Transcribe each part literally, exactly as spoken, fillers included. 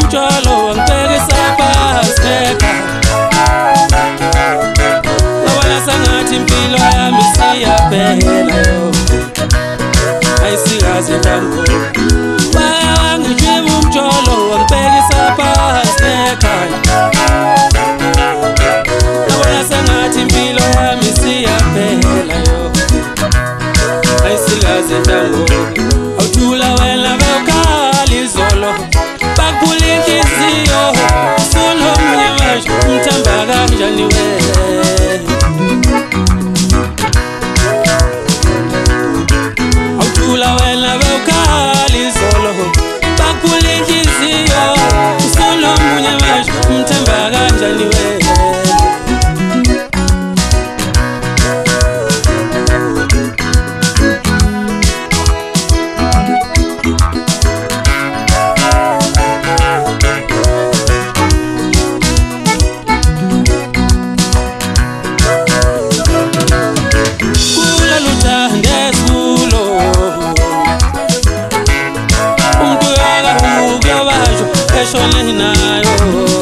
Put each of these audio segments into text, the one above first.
umtshalo wangibhekisa phansi ekhaya. Ngabona sengathi impilo yami siyaphela yo, ayisikaze ndangoku. Wangijima umtshalo wangibhekisa phansi ekhaya. Ngabona sengathi impilo yami siyaphela yo, ayisikaze ndangoku. Awuthula wena bewukhala izolo, bakphula inhliziyo, usunomunye manje umthemba kanjani wena? Awuthula wena bewukhala izolo, bakphula inhliziyo, usunomunye manje umthemba kanjani wena? Shone nayo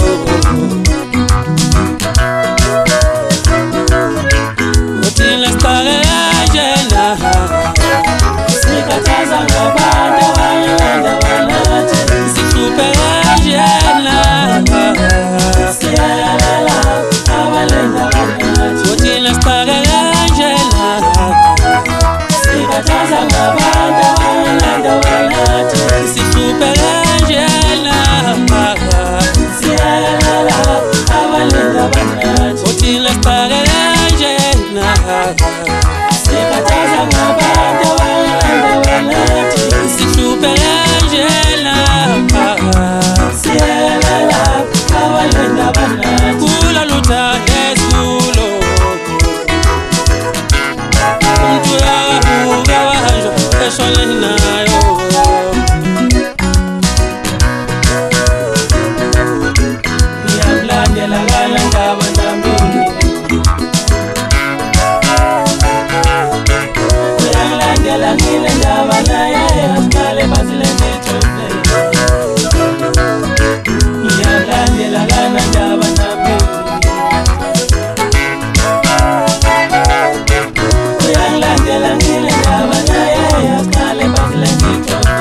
uthina sipake kanjena, sikhathaza ngabantu abalenda banathi, sihluphe kanjena, siyalalela abalenda banathi. Uthina sipake kanjena, sikhathaza ngabantu abalenda banathi, sihluphe kanjena, uthina sipake kanjena, sikhathaza ngabantu abalenda banathi, sihluphe kanjena, siyalalela abalenda banathi. Kulolu thanda esikulo, umuntu uyakabuka wahanjwa eshone nayo. Ngiyamlandela ngala ndaba nami, uyangilandela ngile ndaba naye, asiqale basile ngithole. Ngiyamlandela ngala ndaba nami, uyangilandela ngile ndaba naye, asiqale basile ngithole.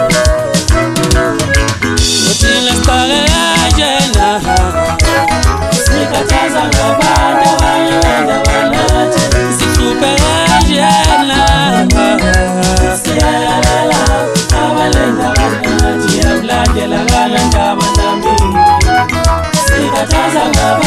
Uthina sipake kanjena, sikhathaza ngabantu abalenda banathi, sihluphe kanjena, siyalalela abalenda banathi. Ngiyamlandela ngala ndaba nami, sikhathaza ngabantu